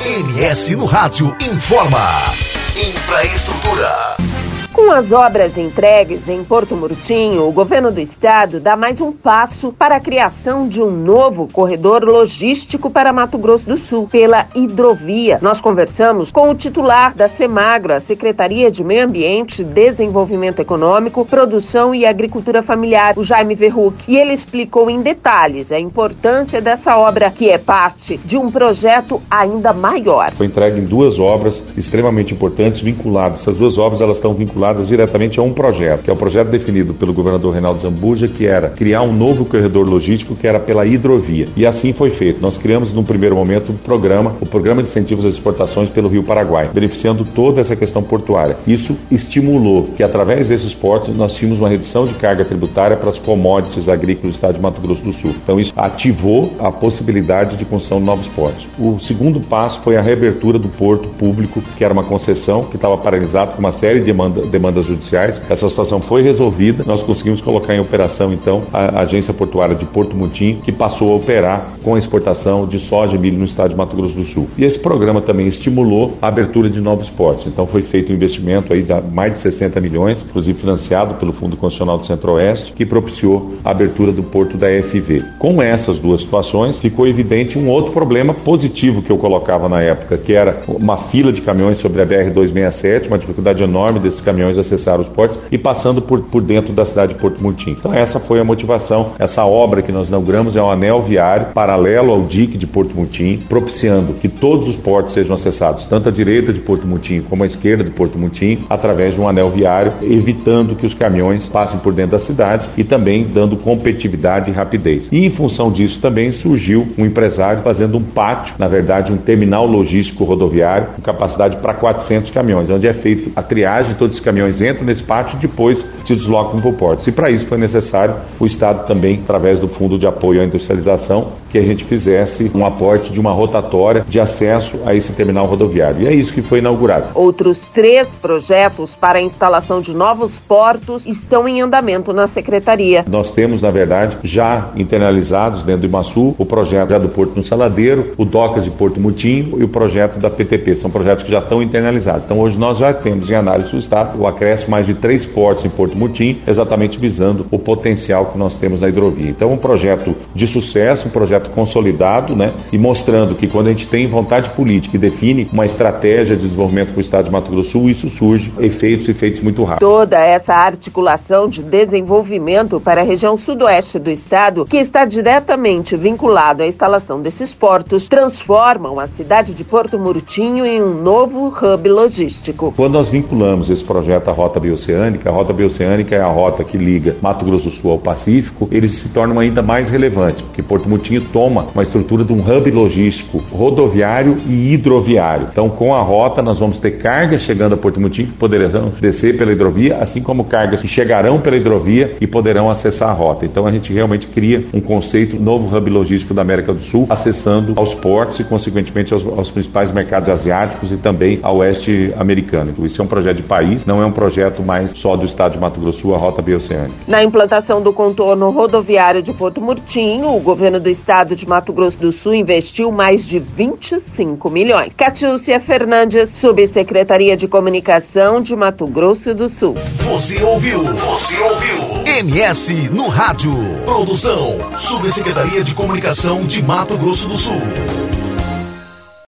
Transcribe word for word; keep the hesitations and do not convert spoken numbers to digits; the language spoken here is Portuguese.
M S no Rádio informa. Infraestrutura. Com as obras entregues em Porto Murtinho, o governo do estado dá mais um passo para a criação de um novo corredor logístico para Mato Grosso do Sul, pela hidrovia. Nós conversamos com o titular da Semagro, a Secretaria de Meio Ambiente, Desenvolvimento Econômico, Produção e Agricultura Familiar, o Jaime Verruc, e ele explicou em detalhes a importância dessa obra, que é parte de um projeto ainda maior. Foi entregue em duas obras extremamente importantes, vinculadas. Essas duas obras elas estão vinculadas diretamente a um projeto, que é o projeto definido pelo governador Reinaldo Zambuja, que era criar um novo corredor logístico, que era pela hidrovia. E assim foi feito. Nós criamos, num primeiro momento, um programa, o Programa de Incentivos às Exportações pelo Rio Paraguai, beneficiando toda essa questão portuária. Isso estimulou que, através desses portos, nós tínhamos uma redução de carga tributária para as commodities agrícolas do estado de Mato Grosso do Sul. Então, isso ativou a possibilidade de construção de novos portos. O segundo passo foi a reabertura do porto público, que era uma concessão que estava paralisado com uma série de demandas demandas judiciais. Essa situação foi resolvida, nós conseguimos colocar em operação então a agência portuária de Porto Murtinho, que passou a operar com a exportação de soja e milho no estado de Mato Grosso do Sul. E esse programa também estimulou a abertura de novos portos. Então foi feito um investimento aí de mais de sessenta milhões, inclusive financiado pelo Fundo Constitucional do Centro-Oeste, que propiciou a abertura do porto da F V. Com essas duas situações, ficou evidente um outro problema positivo que eu colocava na época, que era uma fila de caminhões sobre a B R duzentos e sessenta e sete, uma dificuldade enorme desses caminhões acessar os portos e passando por, por dentro da cidade de Porto Murtinho. Então essa foi a motivação. Essa obra que nós inauguramos é um anel viário paralelo ao dique de Porto Murtinho, propiciando que todos os portos sejam acessados, tanto à direita de Porto Murtinho como à esquerda de Porto Murtinho, através de um anel viário, evitando que os caminhões passem por dentro da cidade e também dando competitividade e rapidez. E em função disso também surgiu um empresário fazendo um pátio, na verdade um terminal logístico rodoviário com capacidade para quatrocentos caminhões, onde é feito a triagem de todos esses caminhões entram nesse pátio e depois se deslocam para o porto. E para isso foi necessário o Estado também, através do Fundo de Apoio à Industrialização, que a gente fizesse um aporte de uma rotatória de acesso a esse terminal rodoviário. E é isso que foi inaugurado. Outros três projetos para a instalação de novos portos estão em andamento na Secretaria. Nós temos, na verdade, já internalizados dentro do IMASU o projeto já do Porto no Saladeiro, o Docas de Porto Murtinho e o projeto da P T P. São projetos que já estão internalizados. Então hoje nós já temos em análise do Estado o acréscimo mais de três portos em Porto Murtinho, exatamente visando o potencial que nós temos na hidrovia. Então, um projeto de sucesso, um projeto consolidado, né? E mostrando que quando a gente tem vontade política e define uma estratégia de desenvolvimento para o estado de Mato Grosso do Sul, isso surge efeitos e efeitos muito rápidos. Toda essa articulação de desenvolvimento para a região sudoeste do estado, que está diretamente vinculado à instalação desses portos, transformam a cidade de Porto Murtinho em um novo hub logístico. Quando nós vinculamos esse projeto à Rota Bioceânica, a Rota Bioceânica é a rota que liga Mato Grosso do Sul ao Pacífico, eles se tornam ainda mais relevantes, porque Porto Murtinho toma uma estrutura de um hub logístico rodoviário e hidroviário. Então, com a rota, nós vamos ter cargas chegando a Porto Murtinho que poderão descer pela hidrovia, assim como cargas que chegarão pela hidrovia e poderão acessar a rota. Então, a gente realmente cria um conceito, novo hub logístico da América do Sul, acessando aos portos e, consequentemente, aos, aos principais mercados asiáticos e também ao oeste americano. Então, isso é um projeto de país, não é um projeto mais só do estado de Mato Grosso do Sul, a Rota Bioceânica. Na implantação do contorno rodoviário de Porto Murtinho, o governo do estado de Mato Grosso do Sul investiu mais de vinte e cinco milhões. Catiúcia Fernandes, Subsecretaria de Comunicação de Mato Grosso do Sul. Você ouviu? Você ouviu? M S no Rádio. Produção, Subsecretaria de Comunicação de Mato Grosso do Sul.